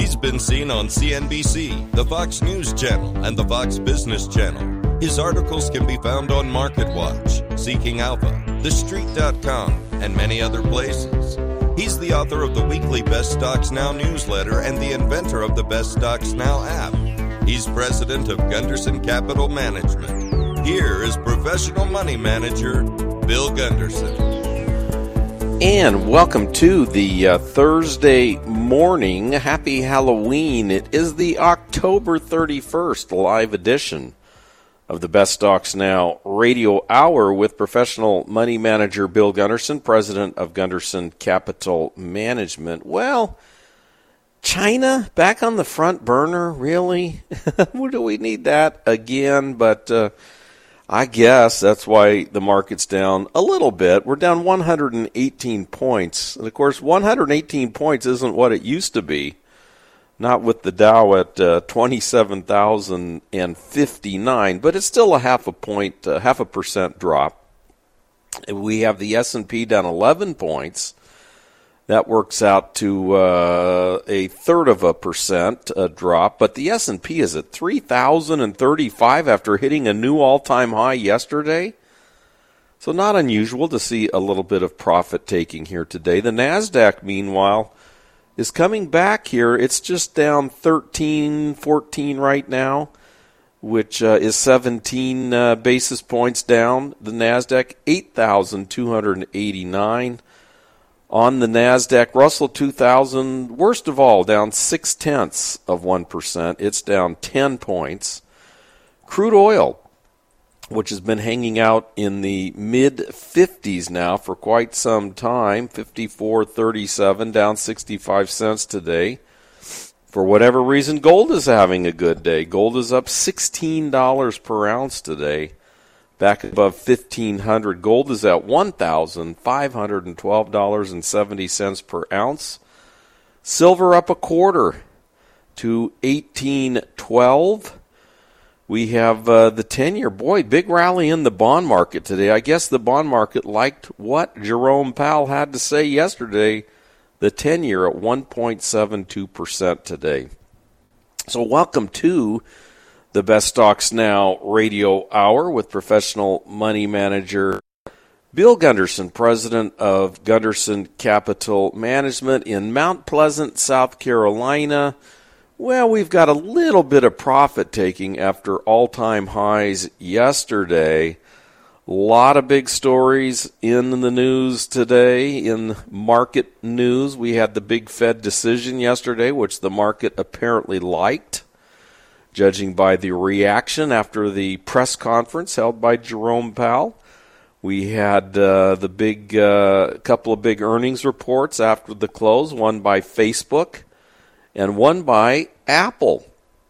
He's been seen on CNBC, the Fox News Channel, and the Fox Business Channel. His articles can be found on MarketWatch, Seeking Alpha, TheStreet.com, and many other places. He's the author of the weekly Best Stocks Now newsletter and the inventor of the Best Stocks Now app. He's president of Gunderson Capital Management. Here is professional money manager, Bill Gunderson. And welcome to the Thursday morning. Happy Halloween. It is the October 31st live edition of the Best Stocks Now radio hour with professional money manager Bill Gunderson, president of Gunderson Capital Management. Well, China back on the front burner, really? Do we need that again? But I guess that's why the market's down a little bit. We're down 118 points. And, of course, 118 points isn't what it used to be. Not with the Dow at 27,059, but it's still a half a percent drop. We have the S&P down 11 points. That works out to a third of a percent drop, but the S&P is at 3,035 after hitting a new all-time high yesterday. So not unusual to see a little bit of profit taking here today. The NASDAQ, meanwhile, is coming back here. It's just down 13, 14 right now, which is 17 basis points down. The NASDAQ, 8,289. On the NASDAQ, Russell 2000, worst of all, down 0.6%. It's down 10 points. Crude oil, which has been hanging out in the mid-50s now for quite some time, 54.37, down 65 cents today. For whatever reason, gold is having a good day. Gold is up $16 per ounce today, back above 1,500. Gold is at $1,512.70 per ounce. Silver up a quarter to $18.12. We have the 10-year. Boy, big rally in the bond market today. I guess the bond market liked what Jerome Powell had to say yesterday. The 10-year at 1.72% today. So welcome to the Best Stocks Now radio hour with professional money manager Bill Gunderson, president of Gunderson Capital Management in Mount Pleasant, South Carolina. Well, we've got a little bit of profit taking after all-time highs yesterday. A lot of big stories in the news today. In market news, we had the big Fed decision yesterday, which the market apparently liked, judging by the reaction after the press conference held by Jerome Powell. We had the big couple of big earnings reports after the close, one by Facebook and one by Apple.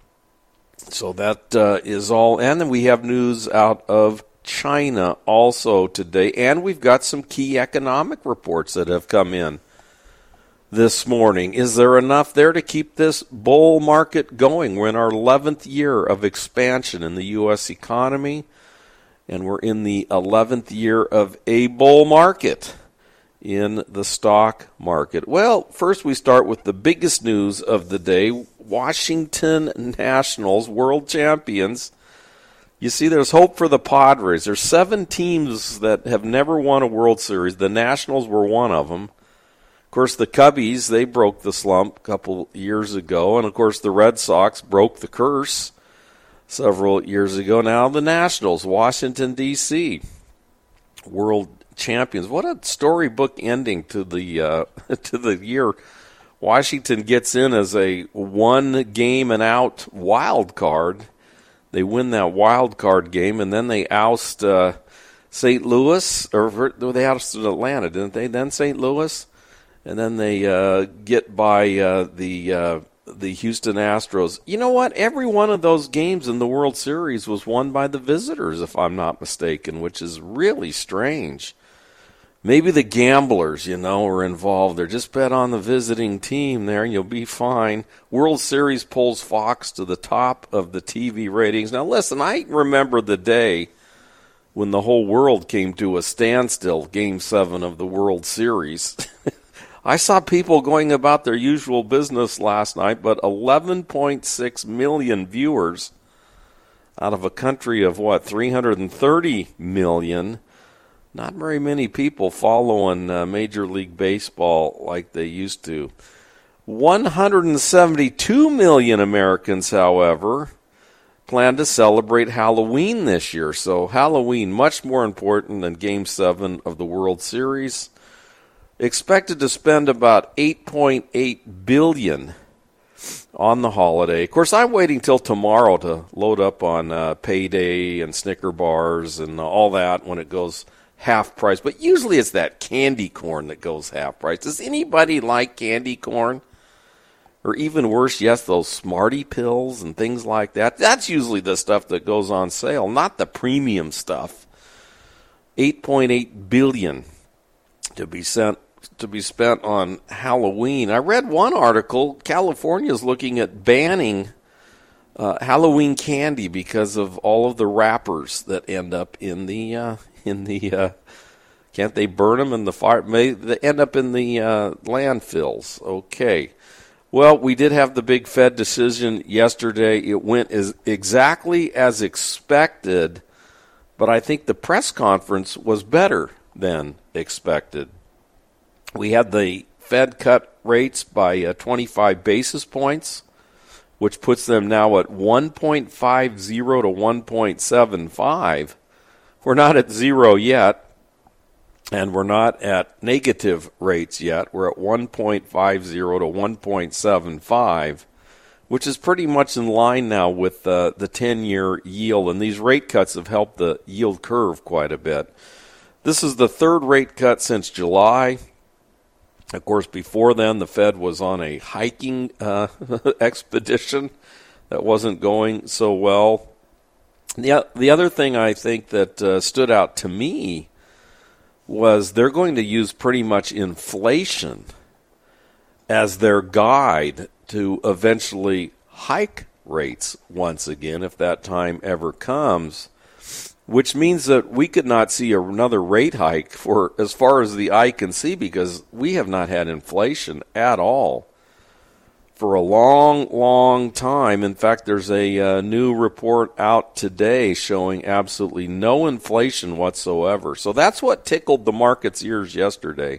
So that is all. And then we have news out of China also today. And we've got some key economic reports that have come in this morning. Is there enough there to keep this bull market going? We're in our 11th year of expansion in the U.S. economy, and we're in the 11th year of a bull market in the stock market. Well, first we start with the biggest news of the day. Washington Nationals, world champions. You see, there's hope for the Padres. There's 7 teams that have never won a World Series. The Nationals were one of them. Of course, the Cubbies, they broke the slump a couple years ago. And, of course, the Red Sox broke the curse several years ago. Now the Nationals, Washington, D.C., world champions. What a storybook ending to the year. Washington gets in as a 1-game-and-out wild card. They win that wild card game, and then they oust St. Louis, or they ousted Atlanta, didn't they? Then St. Louis, and then they get by the Houston Astros. You know what? Every one of those games in the World Series was won by the visitors, if I'm not mistaken, which is really strange. Maybe the gamblers, are involved. They're just bet on the visiting team there, and you'll be fine. World Series pulls Fox to the top of the TV ratings. Now, listen, I remember the day when the whole world came to a standstill, Game 7 of the World Series. I saw people going about their usual business last night, but 11.6 million viewers out of a country of, 330 million. Not very many people following Major League Baseball like they used to. 172 million Americans, however, plan to celebrate Halloween this year. So Halloween, much more important than Game 7 of the World Series. Expected to spend about $8.8 billion on the holiday. Of course, I'm waiting till tomorrow to load up on Payday and Snicker bars and all that when it goes half price. But usually it's that candy corn that goes half price. Does anybody like candy corn? Or even worse, yes, those Smarty pills and things like that. That's usually the stuff that goes on sale, not the premium stuff. $8.8 billion to be spent on Halloween. I read one article, California's looking at banning Halloween candy because of all of the wrappers that end up in the can't they burn them in the fire? They end up in the landfills. Okay. Well, we did have the big Fed decision yesterday. It went exactly as expected, but I think the press conference was better than expected. We had the Fed cut rates by 25 basis points, which puts them now at 1.50 to 1.75. We're not at zero yet, and we're not at negative rates yet. We're at 1.50 to 1.75, which is pretty much in line now with the 10-year yield, and these rate cuts have helped the yield curve quite a bit. This is the third rate cut since July. Of course, before then, the Fed was on a hiking expedition that wasn't going so well. The other thing I think that stood out to me was they're going to use pretty much inflation as their guide to eventually hike rates once again, if that time ever comes, which means that we could not see another rate hike for as far as the eye can see, because we have not had inflation at all for a long, long time. In fact, there's a new report out today showing absolutely no inflation whatsoever. So that's what tickled the market's ears yesterday.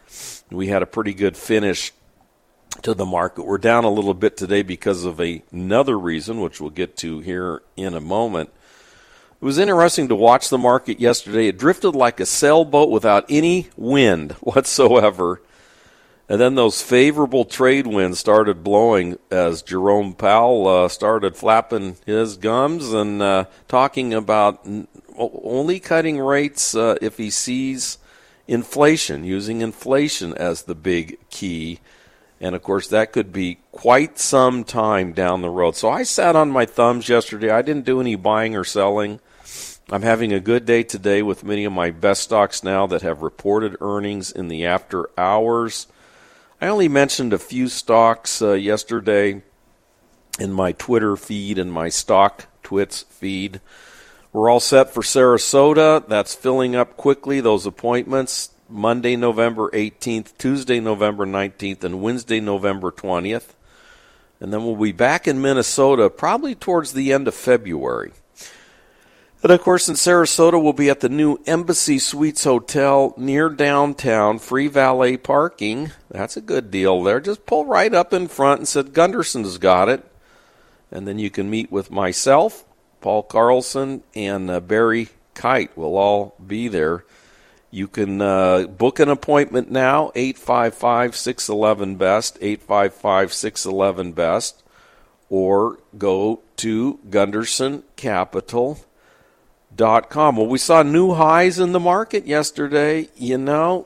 We had a pretty good finish to the market. We're down a little bit today because of another reason, which we'll get to here in a moment. It was interesting to watch the market yesterday. It drifted like a sailboat without any wind whatsoever. And then those favorable trade winds started blowing as Jerome Powell started flapping his gums and talking about only cutting rates if he sees inflation, using inflation as the big key. And, of course, that could be quite some time down the road. So I sat on my thumbs yesterday. I didn't do any buying or selling. I'm having a good day today with many of my best stocks now that have reported earnings in the after hours. I only mentioned a few stocks yesterday in my Twitter feed and my Stock Twits feed. We're all set for Sarasota. That's filling up quickly, those appointments. Monday, November 18th, Tuesday, November 19th, and Wednesday, November 20th. And then we'll be back in Minnesota probably towards the end of February. And, of course, in Sarasota, we'll be at the new Embassy Suites Hotel near downtown, free valet parking. That's a good deal there. Just pull right up in front and say, Gunderson's got it. And then you can meet with myself, Paul Carlson, and Barry Kite. We'll all be there. You can book an appointment now, 855-611-BEST, 855-611-BEST, or go to GundersonCapital.com. Well, we saw new highs in the market yesterday. You know,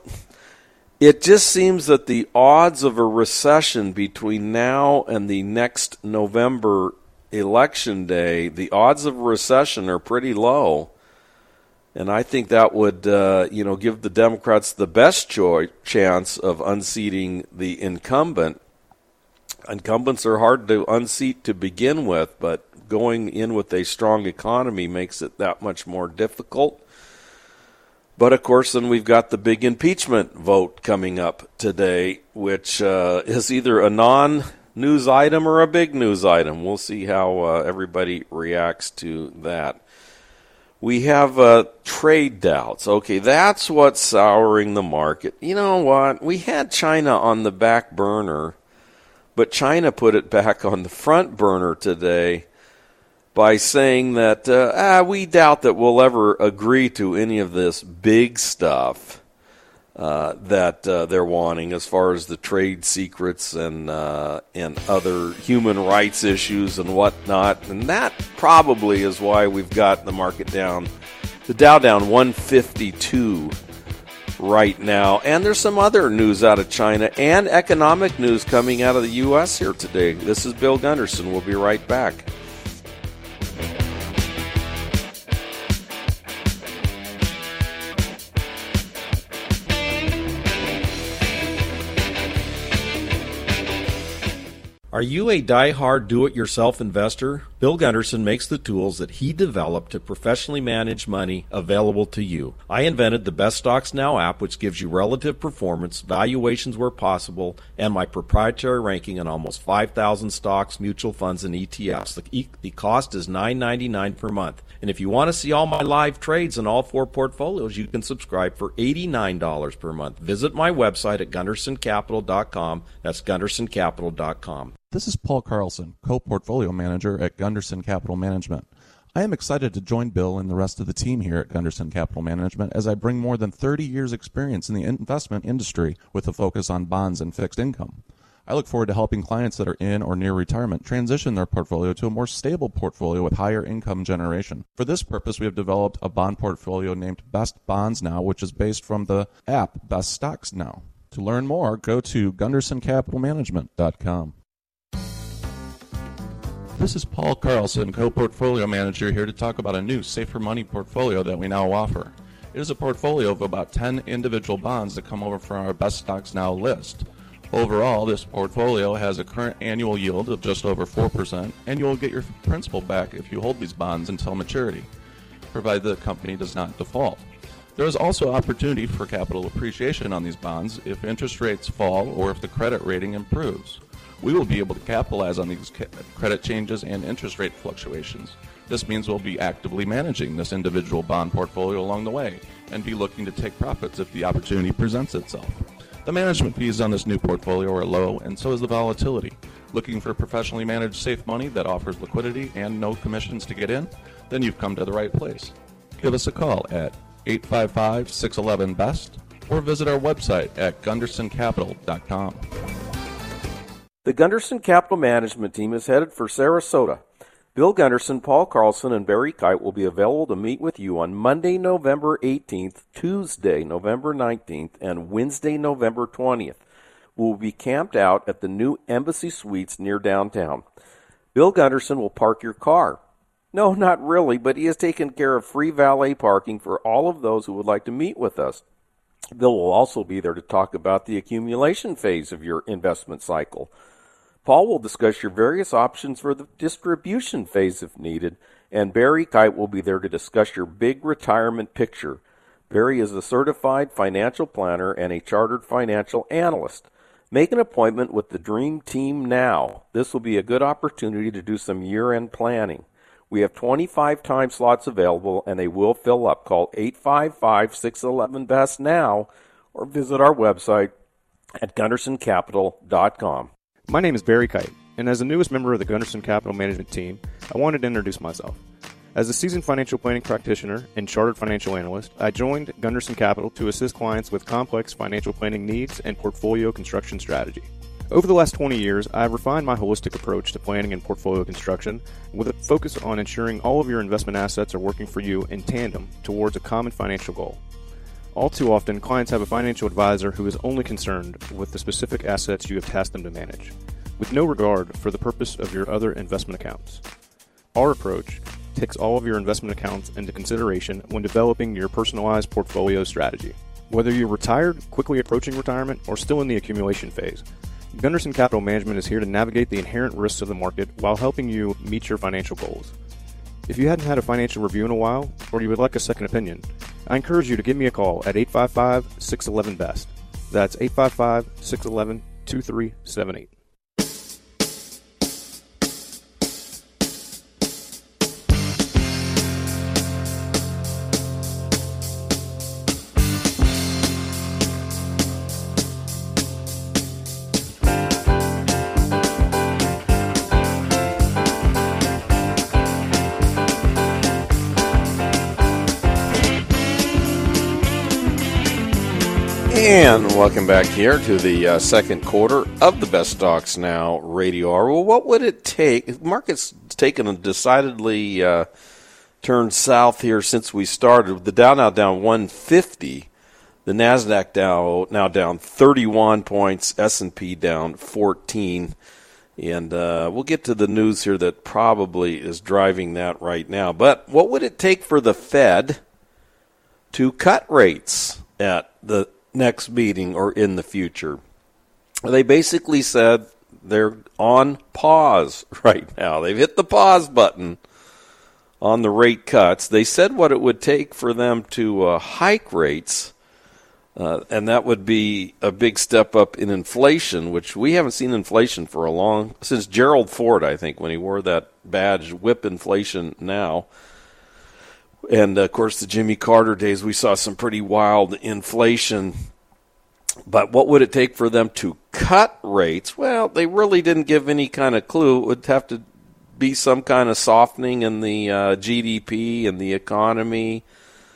it just seems that the odds of a recession between now and the next November election day, the odds of a recession are pretty low. And I think that would, give the Democrats the best chance of unseating the incumbent. Incumbents are hard to unseat to begin with, but going in with a strong economy makes it that much more difficult. But, of course, then we've got the big impeachment vote coming up today, which is either a non-news item or a big news item. We'll see how everybody reacts to that. We have trade doubts. Okay, that's what's souring the market. You know what? We had China on the back burner, but China put it back on the front burner today by saying that we doubt that we'll ever agree to any of this big stuff that they're wanting as far as the trade secrets and other human rights issues and whatnot. And that probably is why we've got the market down, the Dow down 152 right now. And there's some other news out of China and economic news coming out of the U.S. here today. This is Bill Gunderson. We'll be right back. Are you a die-hard do-it-yourself investor? Bill Gunderson makes the tools that he developed to professionally manage money available to you. I invented the Best Stocks Now app, which gives you relative performance, valuations where possible, and my proprietary ranking on almost 5,000 stocks, mutual funds, and ETFs. The cost is $9.99 per month. And if you want to see all my live trades in all 4 portfolios, you can subscribe for $89 per month. Visit my website at GundersonCapital.com. That's GundersonCapital.com. This is Paul Carlson, co-portfolio manager at Gunderson Capital Management. I am excited to join Bill and the rest of the team here at Gunderson Capital Management as I bring more than 30 years' experience in the investment industry with a focus on bonds and fixed income. I look forward to helping clients that are in or near retirement transition their portfolio to a more stable portfolio with higher income generation. For this purpose, we have developed a bond portfolio named Best Bonds Now, which is based from the app Best Stocks Now. To learn more, go to GundersonCapitalManagement.com. This is Paul Carlson, co-portfolio manager, here to talk about a new Safer Money portfolio that we now offer. It is a portfolio of about 10 individual bonds that come over from our Best Stocks Now list. Overall, this portfolio has a current annual yield of just over 4%, and you will get your principal back if you hold these bonds until maturity, provided the company does not default. There is also opportunity for capital appreciation on these bonds if interest rates fall or if the credit rating improves. We will be able to capitalize on these credit changes and interest rate fluctuations. This means we'll be actively managing this individual bond portfolio along the way and be looking to take profits if the opportunity presents itself. The management fees on this new portfolio are low, and so is the volatility. Looking for professionally managed safe money that offers liquidity and no commissions to get in? Then you've come to the right place. Give us a call at 855-611-BEST or visit our website at GundersonCapital.com. The Gunderson Capital Management team is headed for Sarasota. Bill Gunderson, Paul Carlson, and Barry Kite will be available to meet with you on Monday, November 18th, Tuesday, November 19th, and Wednesday, November 20th. We will be camped out at the new Embassy Suites near downtown. Bill Gunderson will park your car. No, not really, but he has taken care of free valet parking for all of those who would like to meet with us. Bill will also be there to talk about the accumulation phase of your investment cycle. Paul will discuss your various options for the distribution phase if needed, and Barry Kite will be there to discuss your big retirement picture. Barry is a certified financial planner and a chartered financial analyst. Make an appointment with the Dream Team now. This will be a good opportunity to do some year-end planning. We have 25 time slots available, and they will fill up. Call 855-611-BEST now or visit our website at GundersonCapital.com. My name is Barry Kite, and as the newest member of the Gunderson Capital Management team, I wanted to introduce myself. As a seasoned financial planning practitioner and chartered financial analyst, I joined Gunderson Capital to assist clients with complex financial planning needs and portfolio construction strategy. Over the last 20 years, I have refined my holistic approach to planning and portfolio construction with a focus on ensuring all of your investment assets are working for you in tandem towards a common financial goal. All too often, clients have a financial advisor who is only concerned with the specific assets you have tasked them to manage, with no regard for the purpose of your other investment accounts. Our approach takes all of your investment accounts into consideration when developing your personalized portfolio strategy. Whether you're retired, quickly approaching retirement, or still in the accumulation phase, Gunderson Capital Management is here to navigate the inherent risks of the market while helping you meet your financial goals. If you hadn't had a financial review in a while, or you would like a second opinion, I encourage you to give me a call at 855-611-BEST. That's 855-611-2378. And welcome back here to the second quarter of the Best Stocks Now radio hour. Well, what would it take? The market's taken a decidedly turned south here since we started. The Dow now down 150. The NASDAQ now down 31 points. S&P down 14. And we'll get to the news here that probably is driving that right now. But what would it take for the Fed to cut rates at the next meeting or in the future? They basically said they're on pause right now. They've hit the pause button on the rate cuts. They said what it would take for them to hike rates, and that would be a big step up in inflation, which we haven't seen inflation for since Gerald Ford, I think, when he wore that badge, whip inflation now. And, of course, the Jimmy Carter days, we saw some pretty wild inflation. But what would it take for them to cut rates? Well, they really didn't give any kind of clue. It would have to be some kind of softening in the GDP and the economy,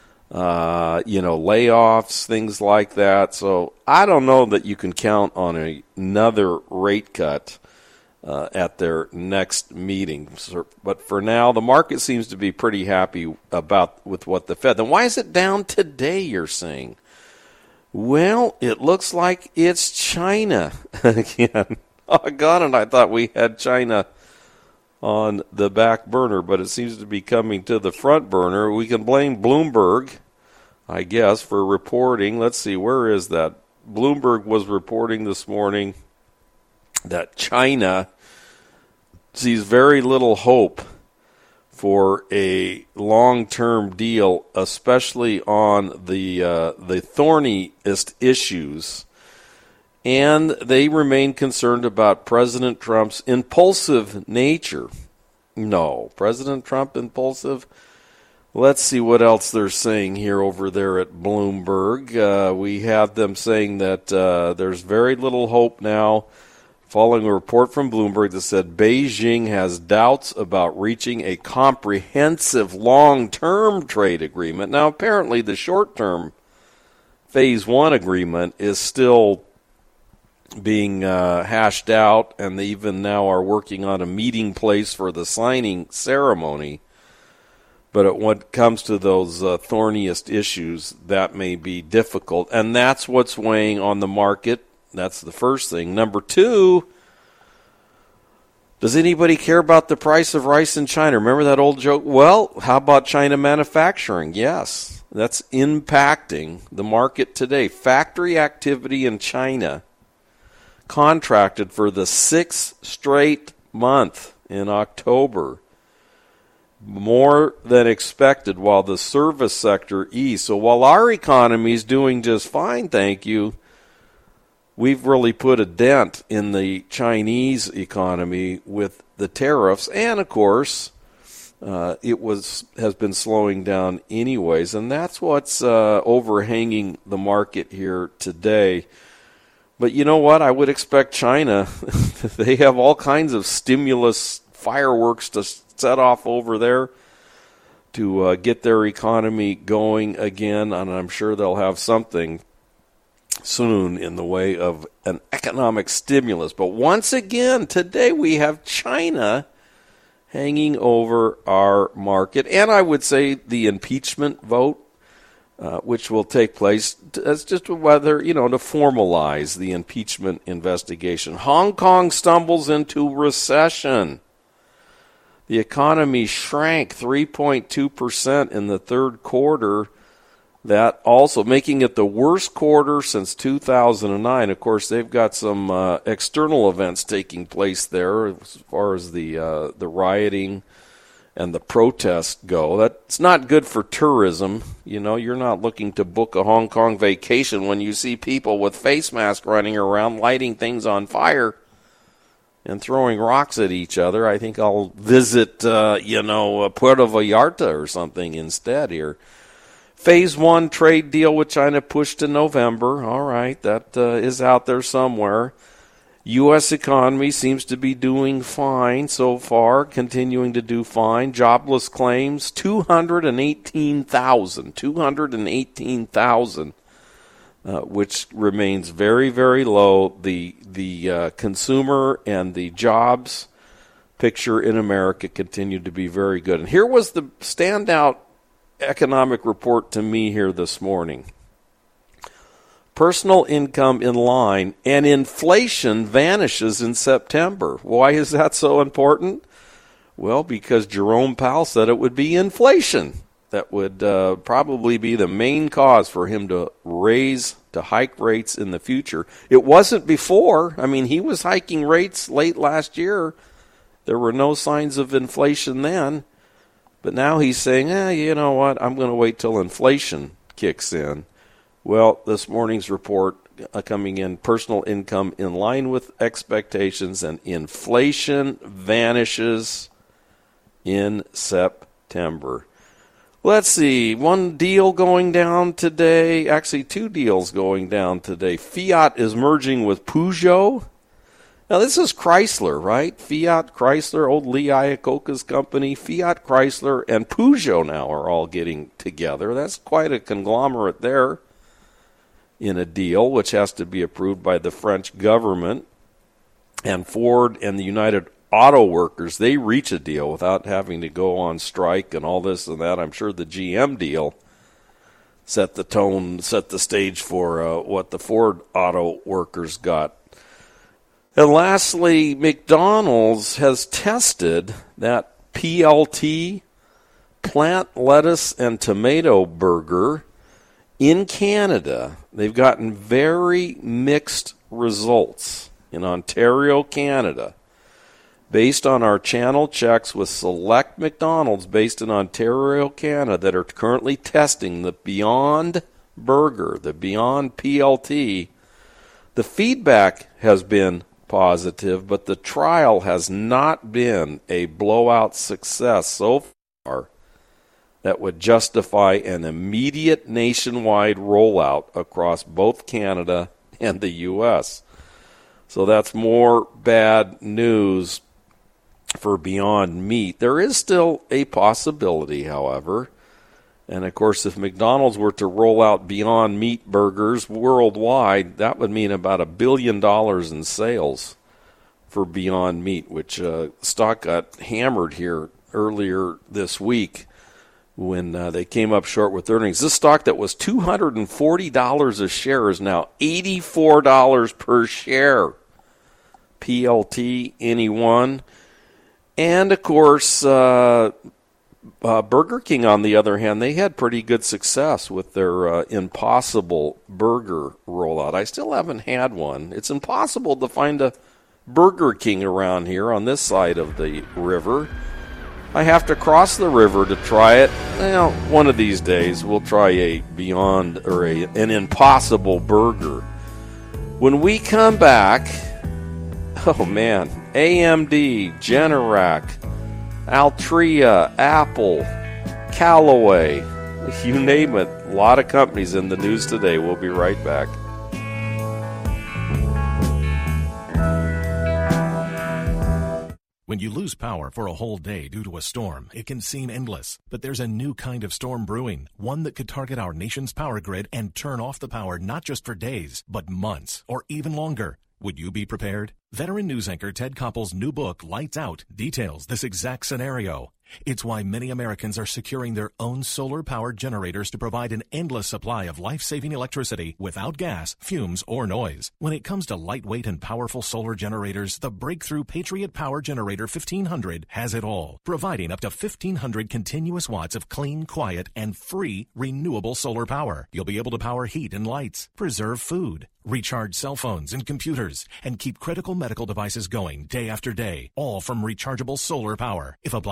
layoffs, things like that. So I don't know that you can count on another rate cut at their next meeting. But for now, the market seems to be pretty happy with what the Fed. Then why is it down today, you're saying? Well, it looks like it's China again. Doggone it, I thought we had China on the back burner, but it seems to be coming to the front burner. We can blame Bloomberg, I guess, for reporting. Let's see, where is that? Bloomberg was reporting this morning that China sees very little hope for a long-term deal, especially on the thorniest issues. And they remain concerned about President Trump's impulsive nature. No, President Trump impulsive? Let's see what else they're saying here over there at Bloomberg. We have them saying that there's very little hope now, following a report from Bloomberg that said Beijing has doubts about reaching a comprehensive long-term trade agreement. Now, apparently the short-term Phase 1 agreement is still being hashed out, and they even now are working on a meeting place for the signing ceremony. But when it comes to those thorniest issues, that may be difficult, and that's what's weighing on the market. That's the first thing. Number two, does anybody care about the price of rice in China? Remember that old joke? Well, how about China manufacturing? Yes, that's impacting the market today. Factory activity in China contracted for the 6th straight month in October, more than expected, while the service sector eased. So while our economy is doing just fine, thank you, we've really put a dent in the Chinese economy with the tariffs, and of course, has been slowing down anyways, and that's what's overhanging the market here today. But you know what? I would expect China, they have all kinds of stimulus fireworks to set off over there to get their economy going again, and I'm sure they'll have something soon in the way of an economic stimulus. But once again, today we have China hanging over our market, and I would say the impeachment vote, which will take place. That's just whether, to formalize the impeachment investigation. Hong Kong stumbles into recession. The economy shrank 3.2% in the third quarter. That also making it the worst quarter since 2009. Of course, they've got some external events taking place there as far as the rioting and the protests go. That's not good for tourism. You know, you're not looking to book a Hong Kong vacation when you see people with face masks running around, lighting things on fire and throwing rocks at each other. I think I'll visit, Puerto Vallarta or something instead here. Phase 1 trade deal with China pushed to November. All right, that is out there somewhere. U.S. economy seems to be doing fine so far, continuing to do fine. Jobless claims, 218,000, which remains very, very low. The consumer and the jobs picture in America continue to be very good. And here was the standout economic report to me here this morning. Personal income in line, and inflation vanishes in September. Why is that so important? Well, because Jerome Powell said it would be inflation that would probably be the main cause for him to hike rates in the future. It wasn't before. I mean, he was hiking rates late last year. There were no signs of inflation then. But now he's saying, you know what, I'm going to wait till inflation kicks in. Well, this morning's report coming in, personal income in line with expectations, and inflation vanishes in September. Let's see, one deal going down today, actually two deals going down today. Fiat is merging with Peugeot. Now, this is Chrysler, right? Fiat, Chrysler, old Lee Iacocca's company. Fiat, Chrysler, and Peugeot now are all getting together. That's quite a conglomerate there in a deal which has to be approved by the French government. And Ford and the United Auto Workers, they reach a deal without having to go on strike and all this and that. I'm sure the GM deal set the tone, set the stage for what the Ford Auto Workers got. And lastly, McDonald's has tested that PLT, plant lettuce and tomato burger, in Canada. They've gotten very mixed results in Ontario, Canada. Based on our channel checks with select McDonald's based in Ontario, Canada, that are currently testing the Beyond Burger, the Beyond PLT, the feedback has been positive, but the trial has not been a blowout success so far that would justify an immediate nationwide rollout across both Canada and the U.S. So that's more bad news for Beyond Meat. There is still a possibility, however. And, of course, if McDonald's were to roll out Beyond Meat burgers worldwide, that would mean about $1 billion in sales for Beyond Meat, which stock got hammered here earlier this week when they came up short with earnings. This stock that was $240 a share is now $84 per share. PLT, anyone? And, of course, Burger King, on the other hand, they had pretty good success with their Impossible Burger rollout. I still haven't had one. It's impossible to find a Burger King around here on this side of the river. I have to cross the river to try it. Well, one of these days we'll try a Beyond or an Impossible Burger. When we come back, oh man, AMD, Generac, Altria, Apple, Callaway, you name it. A lot of companies in the news today. We'll be right back. When you lose power for a whole day due to a storm, it can seem endless. But there's a new kind of storm brewing, one that could target our nation's power grid and turn off the power not just for days, but months or even longer. Would you be prepared? Veteran news anchor Ted Koppel's new book, Lights Out, details this exact scenario. It's why many Americans are securing their own solar-powered generators to provide an endless supply of life-saving electricity without gas, fumes, or noise. When it comes to lightweight and powerful solar generators, the breakthrough Patriot Power Generator 1500 has it all, providing up to 1,500 continuous watts of clean, quiet, and free renewable solar power. You'll be able to power heat and lights, preserve food, recharge cell phones and computers, and keep critical medical devices going day after day, all from rechargeable solar power. If a blackout strikes,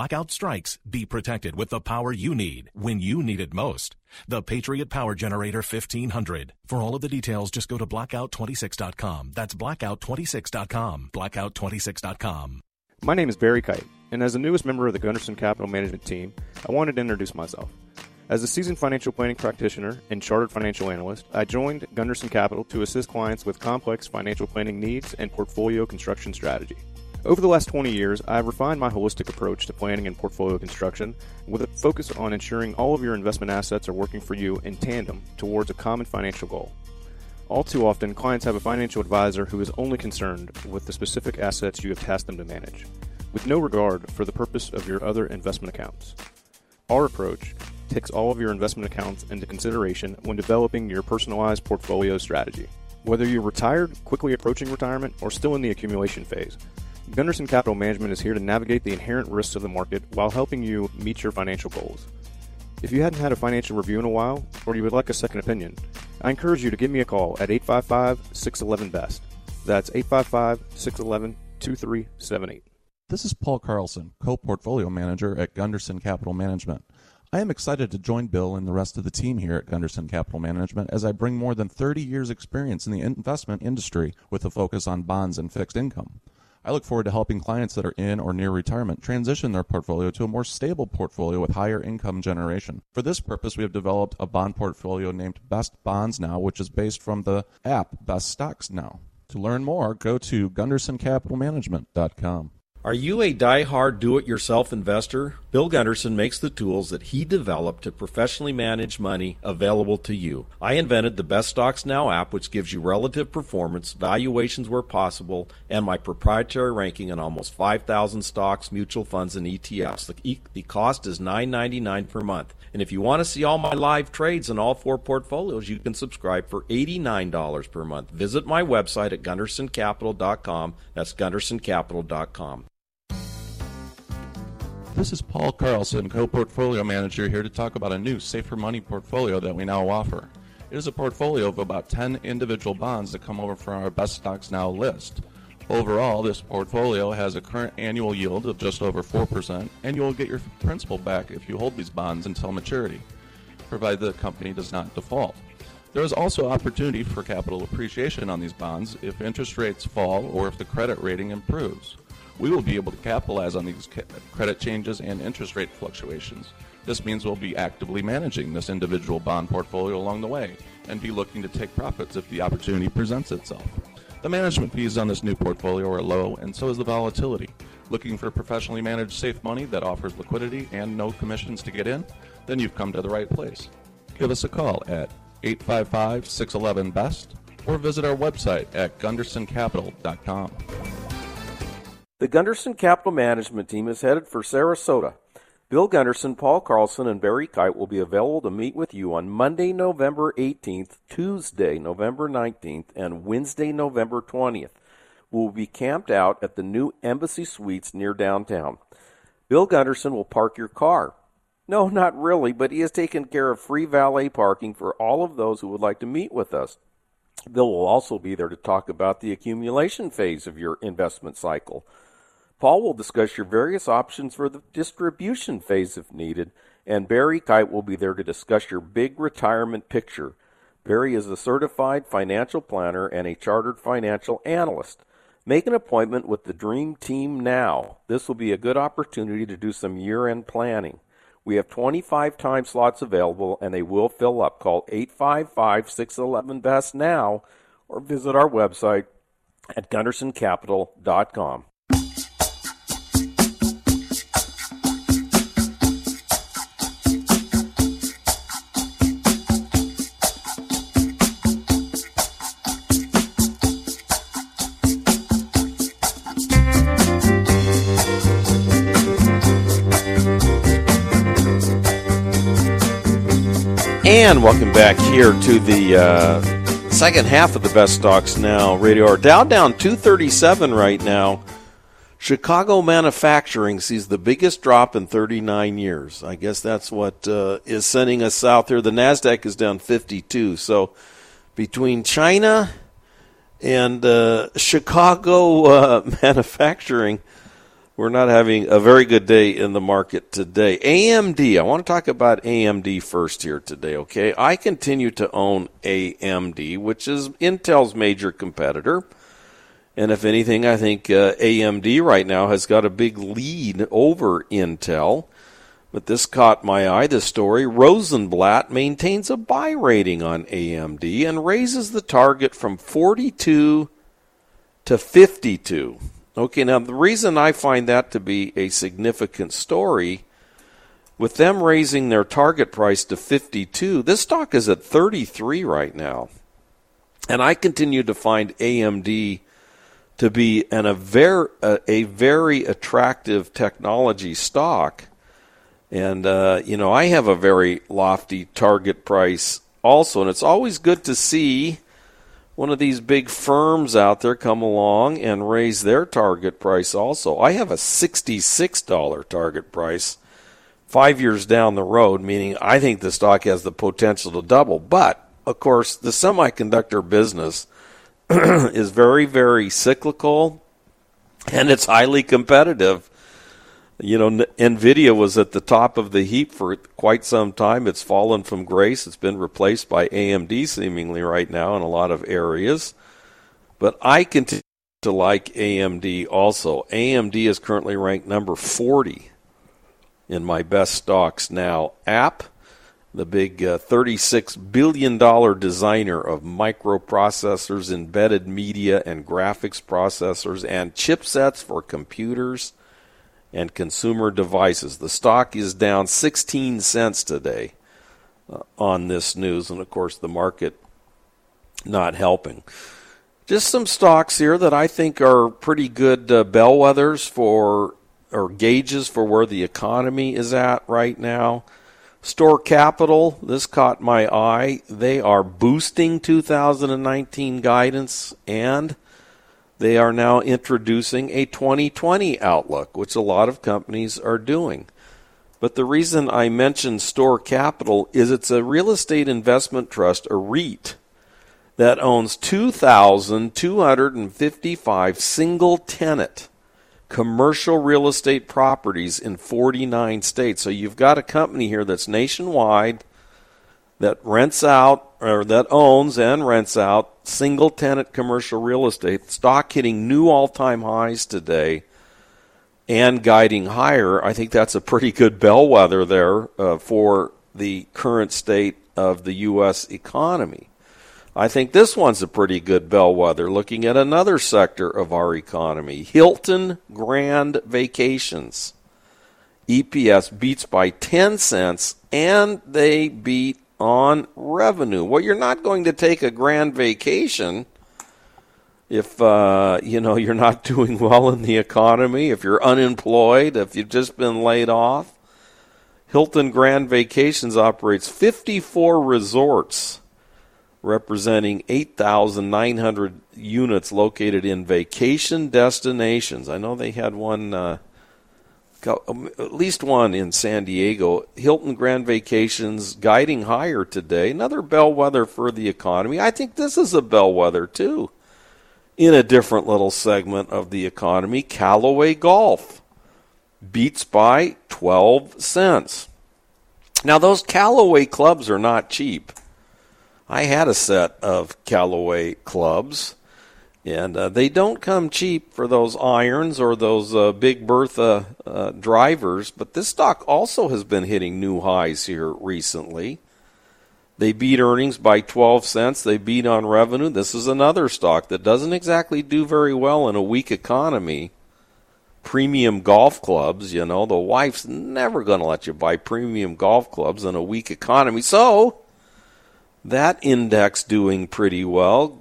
strikes, be protected with the power you need when you need it most. The Patriot Power Generator 1500. For all of the details, just go to blackout26.com. That's blackout26.com. Blackout26.com. My name is Barry Kite, and as the newest member of the Gunderson Capital Management team, I wanted to introduce myself. As a seasoned financial planning practitioner and chartered financial analyst, I joined Gunderson Capital to assist clients with complex financial planning needs and portfolio construction strategy. Over the last 20 years, I have refined my holistic approach to planning and portfolio construction with a focus on ensuring all of your investment assets are working for you in tandem towards a common financial goal. All too often, clients have a financial advisor who is only concerned with the specific assets you have tasked them to manage, with no regard for the purpose of your other investment accounts. Our approach takes all of your investment accounts into consideration when developing your personalized portfolio strategy. Whether you're retired, quickly approaching retirement, or still in the accumulation phase, Gunderson Capital Management is here to navigate the inherent risks of the market while helping you meet your financial goals. If you hadn't had a financial review in a while, or you would like a second opinion, I encourage you to give me a call at 855-611-BEST. That's 855-611-2378. This is Paul Carlson, co-portfolio manager at Gunderson Capital Management. I am excited to join Bill and the rest of the team here at Gunderson Capital Management as I bring more than 30 years' experience in the investment industry with a focus on bonds and fixed income. I look forward to helping clients that are in or near retirement transition their portfolio to a more stable portfolio with higher income generation. For this purpose, we have developed a bond portfolio named Best Bonds Now, which is based from the app Best Stocks Now. To learn more, go to GundersonCapitalManagement.com. Are you a die-hard do-it-yourself investor? Bill Gunderson makes the tools that he developed to professionally manage money available to you. I invented the Best Stocks Now app, which gives you relative performance, valuations where possible, and my proprietary ranking on almost 5,000 stocks, mutual funds, and ETFs. The cost is $9.99 per month. And if you want to see all my live trades in all 4 portfolios, you can subscribe for $89 per month. Visit my website at GundersonCapital.com. That's GundersonCapital.com. This is Paul Carlson, co-portfolio manager, here to talk about a new Safer Money portfolio that we now offer. It is a portfolio of about 10 individual bonds that come over from our Best Stocks Now list. Overall, this portfolio has a current annual yield of just over 4%, and you will get your principal back if you hold these bonds until maturity, provided the company does not default. There is also opportunity for capital appreciation on these bonds if interest rates fall or if the credit rating improves. We will be able to capitalize on these credit changes and interest rate fluctuations. This means we'll be actively managing this individual bond portfolio along the way and be looking to take profits if the opportunity presents itself. The management fees on this new portfolio are low, and so is the volatility. Looking for professionally managed safe money that offers liquidity and no commissions to get in? Then you've come to the right place. Give us a call at 855-611-BEST or visit our website at GundersonCapital.com. The Gunderson Capital Management team is headed for Sarasota. Bill Gunderson, Paul Carlson, and Barry Kite will be available to meet with you on Monday, November 18th, Tuesday, November 19th, and Wednesday, November 20th. We will be camped out at the new Embassy Suites near downtown. Bill Gunderson will park your car. No, not really, but he has taken care of free valet parking for all of those who would like to meet with us. Bill will also be there to talk about the accumulation phase of your investment cycle. Paul will discuss your various options for the distribution phase if needed, and Barry Kite will be there to discuss your big retirement picture. Barry is a certified financial planner and a chartered financial analyst. Make an appointment with the Dream Team now. This will be a good opportunity to do some year-end planning. We have 25 time slots available, and they will fill up. Call 855-611-BEST now or visit our website at GundersonCapital.com. And welcome back here to the second half of the Best Stocks Now radio hour. Dow down 237 right now. Chicago manufacturing sees the biggest drop in 39 years. I guess that's what is sending us south here. The NASDAQ is down 52. So between China and Chicago manufacturing, We're not having a very good day in the market today. AMD, I want to talk about AMD first here today, okay? I continue to own AMD, which is Intel's major competitor. And if anything, I think AMD right now has got a big lead over Intel. But this caught my eye, this story. Rosenblatt maintains a buy rating on AMD and raises the target from 42 to 52. Okay, now the reason I find that to be a significant story, with them raising their target price to 52, this stock is at 33 right now. And I continue to find AMD to be a very attractive technology stock. And, I have a very lofty target price also. And it's always good to see one of these big firms out there come along and raise their target price also. I have a $66 target price 5 years down the road, meaning I think the stock has the potential to double. But, of course, the semiconductor business is very, very cyclical, and it's highly competitive. NVIDIA was at the top of the heap for quite some time. It's fallen from grace. It's been replaced by AMD seemingly right now in a lot of areas. But I continue to like AMD also. AMD is currently ranked number 40 in my best stocks now app. The big $36 billion designer of microprocessors, embedded media, and graphics processors, and chipsets for computers and consumer devices. The stock is down 16 cents today on this news, and of course the market not helping. Just some stocks here that I think are pretty good bellwethers or gauges for where the economy is at right now. Store Capital, this caught my eye. They are boosting 2019 guidance, and they are now introducing a 2020 outlook, which a lot of companies are doing. But the reason I mentioned Store Capital is it's a real estate investment trust, a REIT, that owns 2,255 single-tenant commercial real estate properties in 49 states. So you've got a company here that's nationwide that rents out, or that owns and rents out single-tenant commercial real estate. Stock hitting new all-time highs today and guiding higher. I think that's a pretty good bellwether there for the current state of the U.S. economy. I think this one's a pretty good bellwether looking at another sector of our economy. Hilton Grand Vacations. EPS beats by 10 cents, and they beat on revenue. Well, you're not going to take a grand vacation if you're not doing well in the economy, if you're unemployed, if you've just been laid off. Hilton Grand Vacations operates 54 resorts, representing 8,900 units located in vacation destinations. I know they had one, at least one in San Diego. Hilton Grand Vacations guiding higher today. Another bellwether for the economy. I think this is a bellwether, too, in a different little segment of the economy. Callaway Golf beats by 12 cents. Now, those Callaway clubs are not cheap. I had a set of Callaway clubs, and they don't come cheap for those irons or those Big Bertha drivers, but this stock also has been hitting new highs here recently. They beat earnings by 12 cents. They beat on revenue. This is another stock that doesn't exactly do very well in a weak economy. Premium golf clubs, the wife's never going to let you buy premium golf clubs in a weak economy. So that index doing pretty well.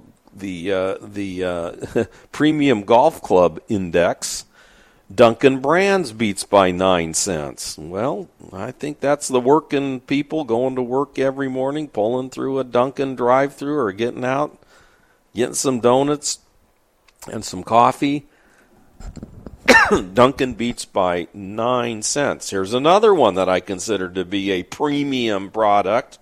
The Premium Golf Club Index, Dunkin' Brands beats by 9 cents. Well, I think that's the working people going to work every morning, pulling through a Dunkin' drive-thru or getting out, getting some donuts and some coffee. Dunkin' beats by 9 cents. Here's another one that I consider to be a premium product.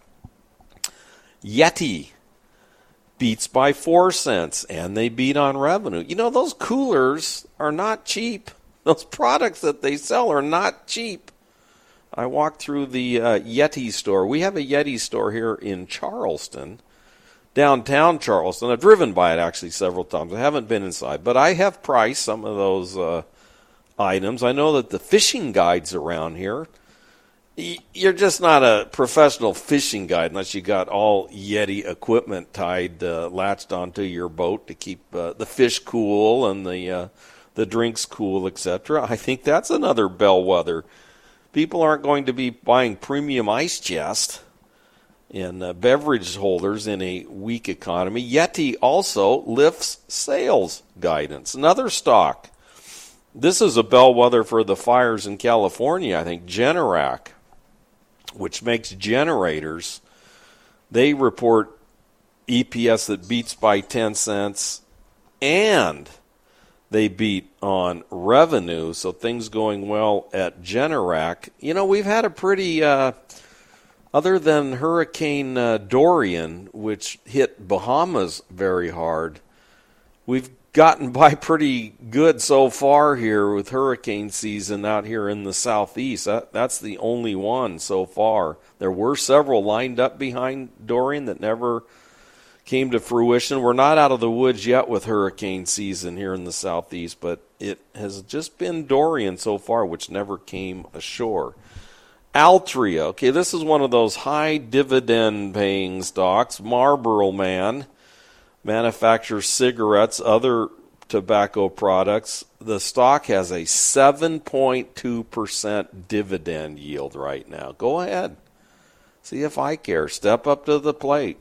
Yeti beats by 4 cents, and they beat on revenue. Those coolers are not cheap. Those products that they sell are not cheap. I walked through the Yeti store. We have a Yeti store here in Charleston, downtown Charleston. I've driven by it actually several times. I haven't been inside, but I have priced some of those items. I know that the fishing guides around here, you're just not a professional fishing guide unless you got all Yeti equipment tied, latched onto your boat to keep the fish cool and the drinks cool, etc. I think that's another bellwether. People aren't going to be buying premium ice chest and beverage holders in a weak economy. Yeti also lifts sales guidance. Another stock. This is a bellwether for the fires in California, I think. Generac, which makes generators. They report EPS that beats by 10 cents, and they beat on revenue, so things going well at Generac. You know, we've had a pretty, other than Hurricane Dorian, which hit Bahamas very hard, we've gotten by pretty good so far here with hurricane season out here in the southeast. That's the only one so far. There were several lined up behind Dorian that never came to fruition. We're not out of the woods yet with hurricane season here in the southeast, but it has just been Dorian so far, which never came ashore. Altria, okay, this is one of those high dividend paying stocks. Marlboro Man manufactures cigarettes, other tobacco products. The stock has a 7.2% dividend yield right now. Go ahead. See if I care. Step up to the plate.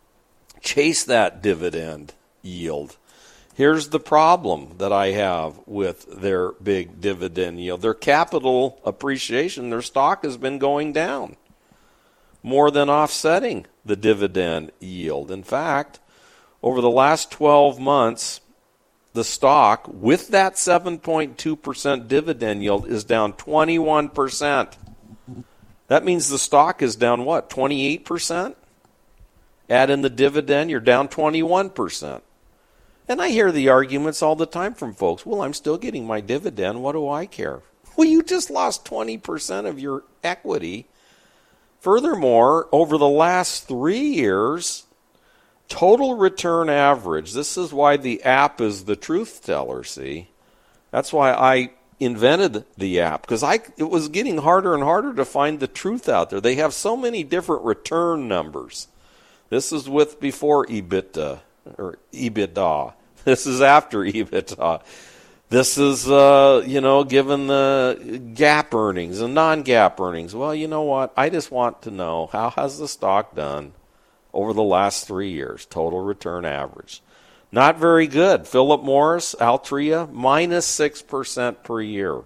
Chase that dividend yield. Here's the problem that I have with their big dividend yield. Their capital appreciation, their stock has been going down, more than offsetting the dividend yield. In fact, over the last 12 months, the stock, with that 7.2% dividend yield, is down 21%. That means the stock is down, what, 28%? Add in the dividend, you're down 21%. And I hear the arguments all the time from folks, well, I'm still getting my dividend, what do I care? Well, you just lost 20% of your equity. Furthermore, over the last 3 years, total return average, this is why the app is the truth teller, see? That's why I invented the app, because it was getting harder and harder to find the truth out there. They have so many different return numbers. This is with before EBITDA, or EBITDA. This is after EBITDA. This is, given the GAAP earnings and non-GAAP earnings. Well, you know what? I just want to know, how has the stock done over the last 3 years? Total return average. Not very good. Philip Morris, Altria, minus 6% per year.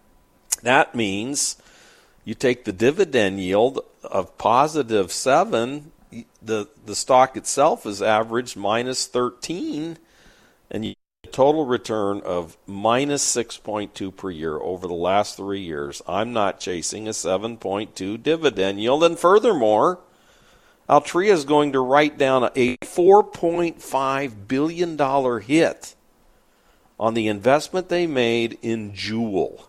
That means you take the dividend yield of positive 7, the stock itself is averaged minus 13, and you total return of minus 6.2 per year over the last 3 years. I'm not chasing a 7.2 dividend yield. And furthermore, Altria is going to write down a $4.5 billion hit on the investment they made in Juul,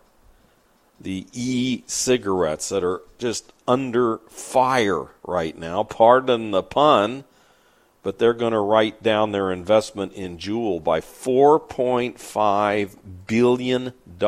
the e-cigarettes that are just under fire right now. Pardon the pun, but they're going to write down their investment in Juul by $4.5 billion.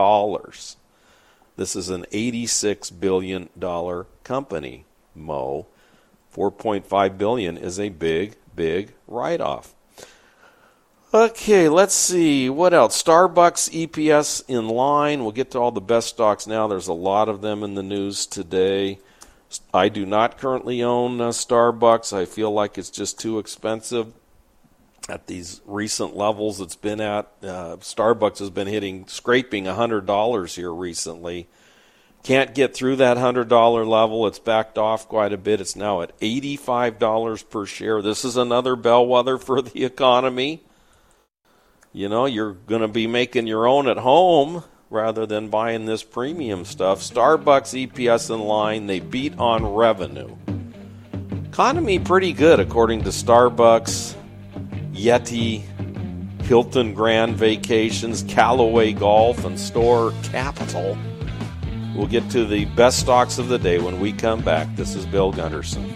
This is an $86 billion company, Mo. $4.5 billion is a big, big write-off. Okay, let's see. What else? Starbucks EPS in line. We'll get to all the best stocks now. There's a lot of them in the news today. I do not currently own Starbucks. I feel like it's just too expensive at these recent levels it's been at. Starbucks has been scraping $100 here recently. Can't get through that $100 level. It's backed off quite a bit. It's now at $85 per share. This is another bellwether for the economy. You know, you're going to be making your own at home rather than buying this premium stuff. Starbucks EPS in line. They beat on revenue. Economy pretty good according to Starbucks, Yeti, Hilton Grand Vacations, Callaway Golf, and Store Capital. We'll get to the best stocks of the day when we come back. This is Bill Gunderson.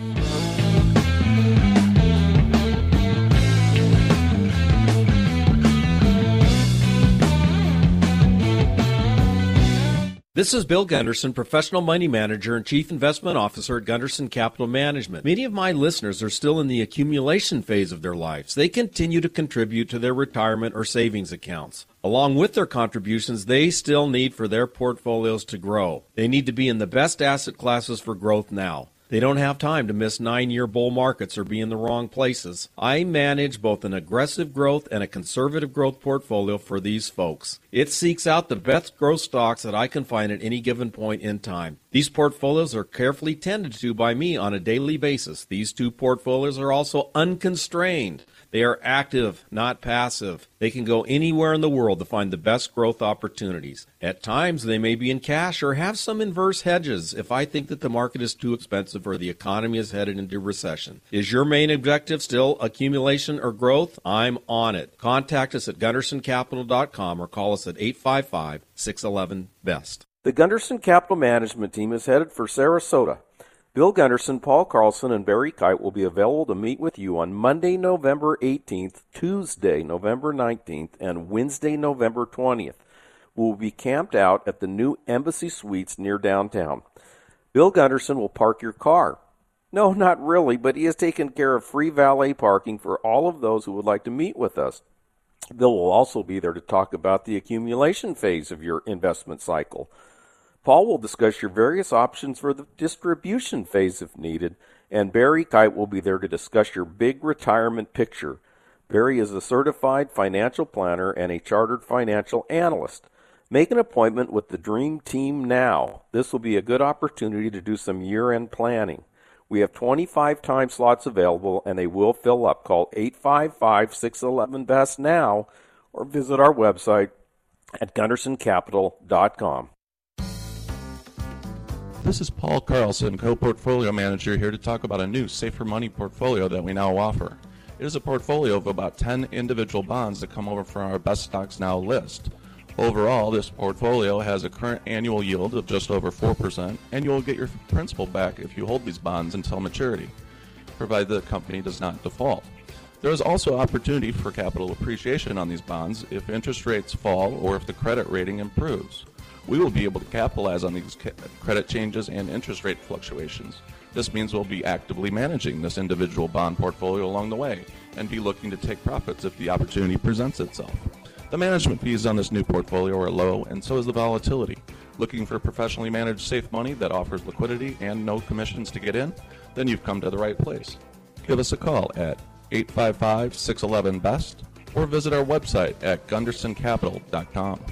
This is Bill Gunderson, professional money manager and chief investment officer at Gunderson Capital Management. Many of my listeners are still in the accumulation phase of their lives. They continue to contribute to their retirement or savings accounts. Along with their contributions, they still need for their portfolios to grow. They need to be in the best asset classes for growth now. They don't have time to miss 9-year bull markets or be in the wrong places. I manage both an aggressive growth and a conservative growth portfolio for these folks. It seeks out the best growth stocks that I can find at any given point in time. These portfolios are carefully tended to by me on a daily basis. These two portfolios are also unconstrained. They are active, not passive. They can go anywhere in the world to find the best growth opportunities. At times, they may be in cash or have some inverse hedges if I think that the market is too expensive or the economy is headed into recession. Is your main objective still accumulation or growth? I'm on it. Contact us at GundersonCapital.com or call us at 855-611-BEST. The Gunderson Capital Management team is headed for Sarasota. Bill Gunderson, Paul Carlson, and Barry Kite will be available to meet with you on Monday, November 18th, Tuesday, November 19th, and Wednesday, November 20th. We will be camped out at the new Embassy Suites near downtown. Bill Gunderson will park your car. No, not really, but he has taken care of free valet parking for all of those who would like to meet with us. Bill will also be there to talk about the accumulation phase of your investment cycle. Paul will discuss your various options for the distribution phase if needed, and Barry Kite will be there to discuss your big retirement picture. Barry is a certified financial planner and a chartered financial analyst. Make an appointment with the Dream Team now. This will be a good opportunity to do some year-end planning. We have 25 time slots available, and they will fill up. Call 855-611-BEST now or visit our website at GundersonCapital.com. This is Paul Carlson, co-portfolio manager, here to talk about a new Safer Money portfolio that we now offer. It is a portfolio of about 10 individual bonds that come over from our Best Stocks Now list. Overall, this portfolio has a current annual yield of just over 4%, and you will get your principal back if you hold these bonds until maturity, provided the company does not default. There is also opportunity for capital appreciation on these bonds if interest rates fall or if the credit rating improves. We will be able to capitalize on these credit changes and interest rate fluctuations. This means we'll be actively managing this individual bond portfolio along the way and be looking to take profits if the opportunity presents itself. The management fees on this new portfolio are low, and so is the volatility. Looking for professionally managed safe money that offers liquidity and no commissions to get in? Then you've come to the right place. Give us a call at 855-611-BEST or visit our website at GundersonCapital.com.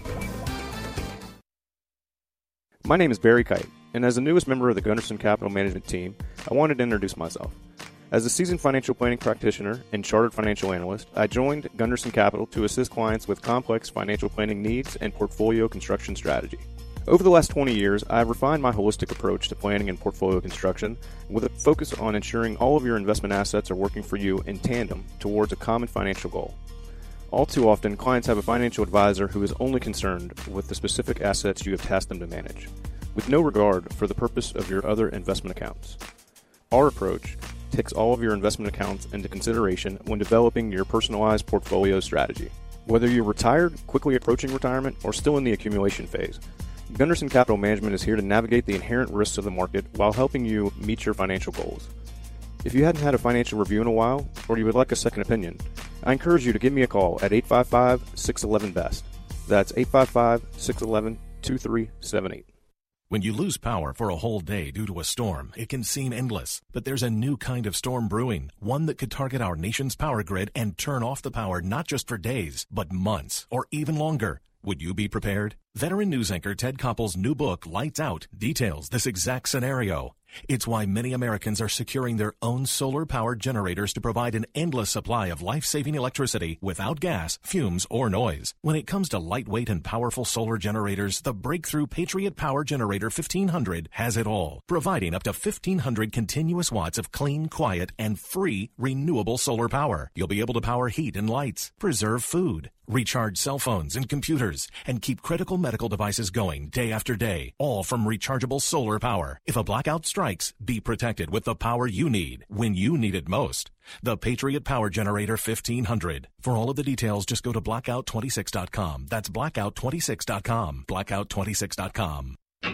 My name is Barry Kite, and as the newest member of the Gunderson Capital Management team, I wanted to introduce myself. As a seasoned financial planning practitioner and chartered financial analyst, I joined Gunderson Capital to assist clients with complex financial planning needs and portfolio construction strategy. Over the last 20 years, I have refined my holistic approach to planning and portfolio construction with a focus on ensuring all of your investment assets are working for you in tandem towards a common financial goal. All too often, clients have a financial advisor who is only concerned with the specific assets you have tasked them to manage, with no regard for the purpose of your other investment accounts. Our approach takes all of your investment accounts into consideration when developing your personalized portfolio strategy. Whether you're retired, quickly approaching retirement, or still in the accumulation phase, Gunderson Capital Management is here to navigate the inherent risks of the market while helping you meet your financial goals. If you hadn't had a financial review in a while, or you would like a second opinion, I encourage you to give me a call at 855-611-BEST. That's 855-611-2378. When you lose power for a whole day due to a storm, it can seem endless. But there's a new kind of storm brewing, one that could target our nation's power grid and turn off the power not just for days, but months or even longer. Would you be prepared? Veteran news anchor Ted Koppel's new book, Lights Out, details this exact scenario. It's why many Americans are securing their own solar-powered generators to provide an endless supply of life-saving electricity without gas, fumes, or noise. When it comes to lightweight and powerful solar generators, the breakthrough Patriot Power Generator 1500 has it all, providing up to 1,500 continuous watts of clean, quiet, and free renewable solar power. You'll be able to power heat and lights, preserve food, recharge cell phones and computers, and keep critical medical devices going day after day, all from rechargeable solar power. If a blackout strikes, be protected with the power you need when you need it most. The Patriot Power Generator 1500. For all of the details, just go to blackout26.com. That's blackout26.com. Blackout26.com.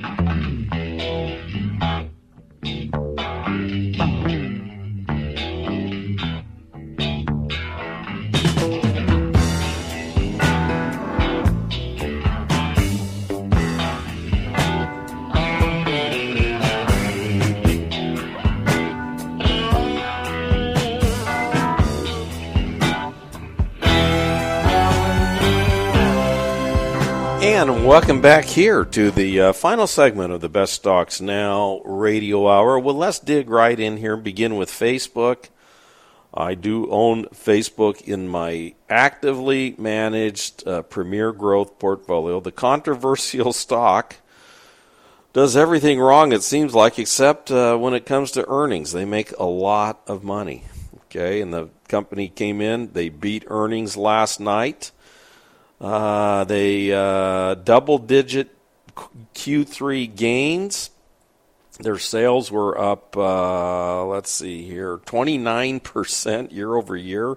And welcome back here to the final segment of the Best Stocks Now radio hour. Well, let's dig right in here and begin with Facebook. I do own Facebook in my actively managed Premier Growth portfolio. The controversial stock does everything wrong, it seems like, except when it comes to earnings. They make a lot of money. Okay, and the company came in, they beat earnings last night. They double-digit Q3 gains. Their sales were up, 29% year over year.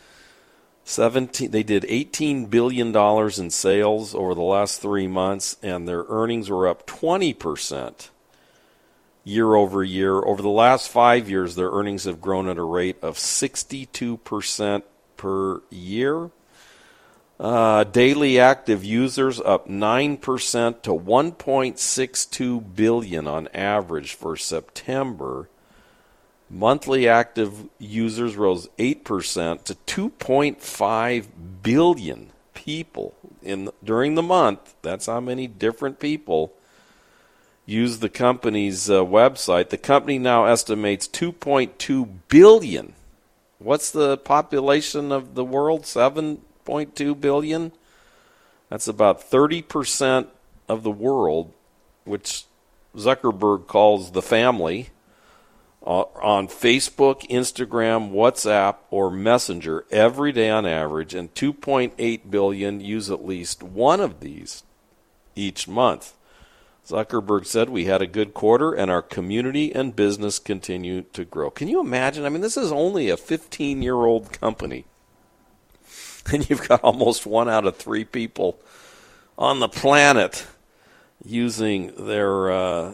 They did $18 billion in sales over the last 3 months, and their earnings were up 20% year over year. Over the last 5 years, their earnings have grown at a rate of 62% per year. Daily active users up 9% to 1.62 billion on average for September. Monthly active users rose 8% to 2.5 billion people during the month. That's how many different people use the company's website. The company now estimates 2.2 billion. What's the population of the world? 7.2 billion. That's about 30% of the world, which Zuckerberg calls the family, on Facebook, Instagram, WhatsApp, or Messenger every day on average, and 2.8 billion use at least one of these each month. Zuckerberg said, "We had a good quarter, and our community and business continue to grow." Can you imagine? I mean, this is only a 15-year-old company. And you've got almost 1 out of 3 people on the planet using their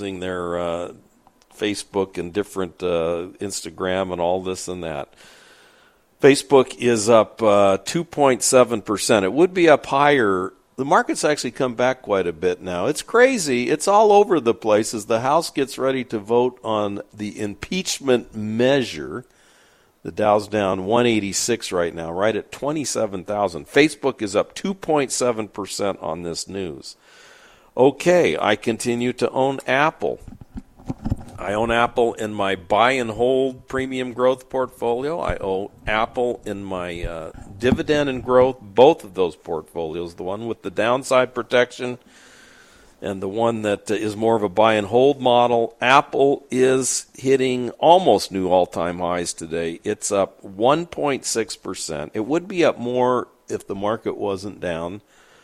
Facebook and different Instagram and all this and that. Facebook is up 2.7%. It would be up higher. The market's actually come back quite a bit now. It's crazy. It's all over the place as the House gets ready to vote on the impeachment measure. The Dow's down 186 right now, right at 27,000. Facebook is up 2.7% on this news. Okay, I continue to own Apple. I own Apple in my buy and hold premium growth portfolio. I own Apple in my dividend and growth, both of those portfolios, the one with the downside protection and the one that is more of a buy and hold model. Apple is hitting almost new all-time highs today. It's up 1.6%. It would be up more if the market wasn't down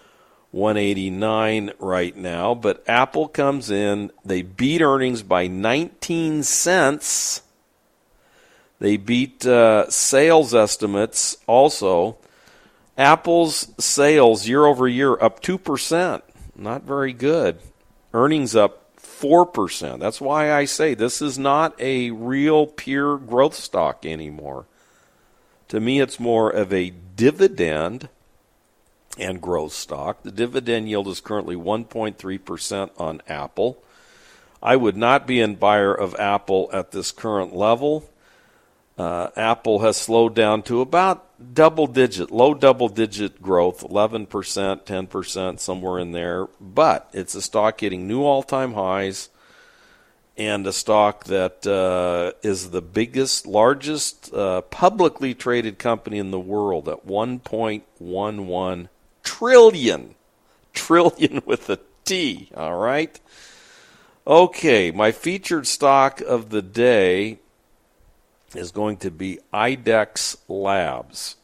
189 right now, but Apple comes in. They beat earnings by 19 cents. They beat sales estimates also. Apple's sales year over year up 2%. Not very good. Earnings up 4%. That's why I say this is not a real pure growth stock anymore. To me, it's more of a dividend and growth stock. The dividend yield is currently 1.3% on Apple. I would not be a buyer of Apple at this current level. Apple has slowed down to about low double-digit growth, 11%, 10%, somewhere in there. But it's a stock hitting new all-time highs, and a stock that is the biggest, largest publicly traded company in the world at $1.11 trillion. Trillion with a T, all right? Okay, my featured stock of the day is going to be IDEX Labs,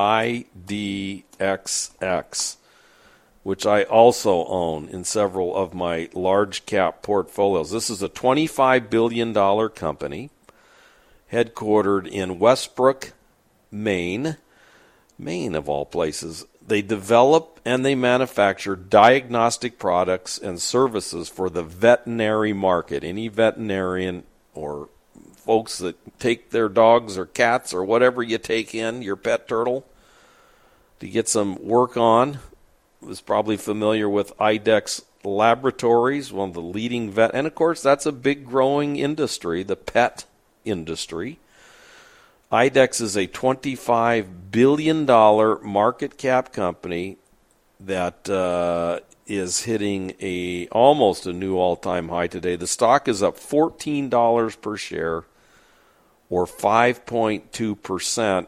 IDXX, which I also own in several of my large cap portfolios. This is a $25 billion company headquartered in Westbrook, Maine of all places. They develop and they manufacture diagnostic products and services for the veterinary market. Any veterinarian or folks that take their dogs or cats or whatever you take in, your pet turtle, to get some work on, is probably familiar with IDEX Laboratories, one of the leading vet. And, of course, that's a big growing industry, the pet industry. IDEX is a $25 billion market cap company that is hitting almost a new all-time high today. The stock is up $14 per share, or 5.2%.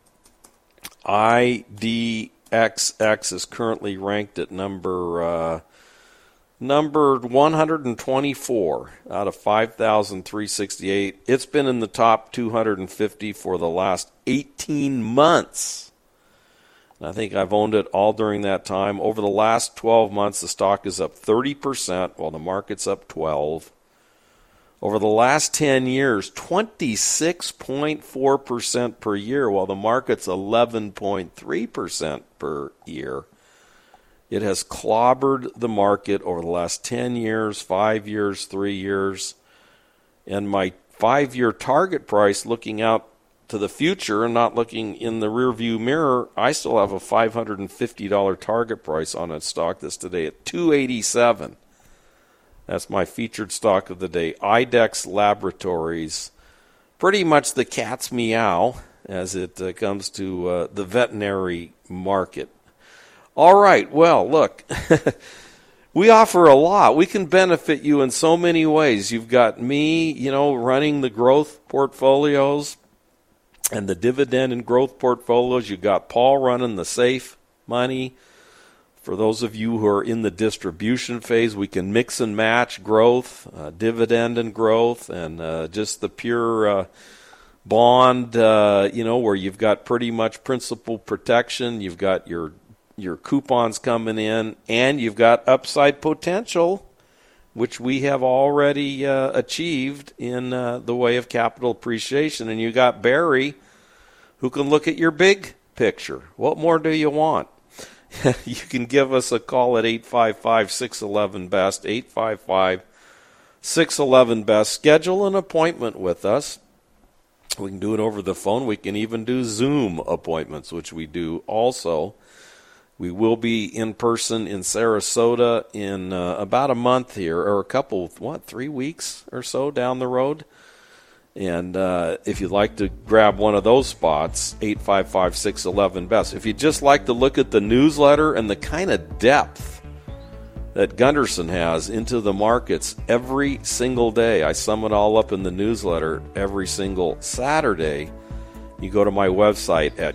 IDXX is currently ranked at number 124 out of 5,368. It's been in the top 250 for the last 18 months. And I think I've owned it all during that time. Over the last 12 months, the stock is up 30%, while the market's up 12%. Over the last 10 years, 26.4% per year, while the market's 11.3% per year. It has clobbered the market over the last 10 years, 5 years, 3 years. And my 5-year target price, looking out to the future and not looking in the rearview mirror, I still have a $550 target price on a stock that's today at $287. That's my featured stock of the day, IDEX Laboratories. Pretty much the cat's meow as it comes to the veterinary market. All right, well, look, we offer a lot. We can benefit you in so many ways. You've got me, running the growth portfolios and the dividend and growth portfolios. You've got Paul running the safe money. For those of you who are in the distribution phase, we can mix and match growth, dividend and growth, and just the pure bond, where you've got pretty much principal protection. You've got your coupons coming in, and you've got upside potential, which we have already achieved in the way of capital appreciation. And you got Barry, who can look at your big picture. What more do you want? You can give us a call at 855-611-BEST, 855-611-BEST. Schedule an appointment with us. We can do it over the phone. We can even do Zoom appointments, which we do also. We will be in person in Sarasota in about a month here, or 3 weeks or so down the road. And if you'd like to grab one of those spots, 855-611-BEST. If you'd just like to look at the newsletter and the kind of depth that Gunderson has into the markets every single day, I sum it all up in the newsletter every single Saturday. You go to my website at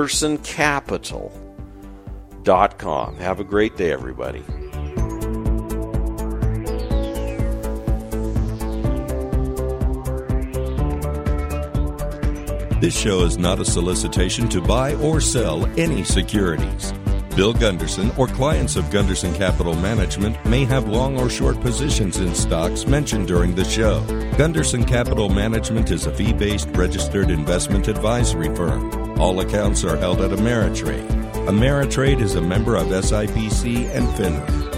GundersonCapital.com. Have a great day, everybody. This show is not a solicitation to buy or sell any securities. Bill Gunderson or clients of Gunderson Capital Management may have long or short positions in stocks mentioned during the show. Gunderson Capital Management is a fee-based registered investment advisory firm. All accounts are held at Ameritrade. Ameritrade is a member of SIPC and FINRA.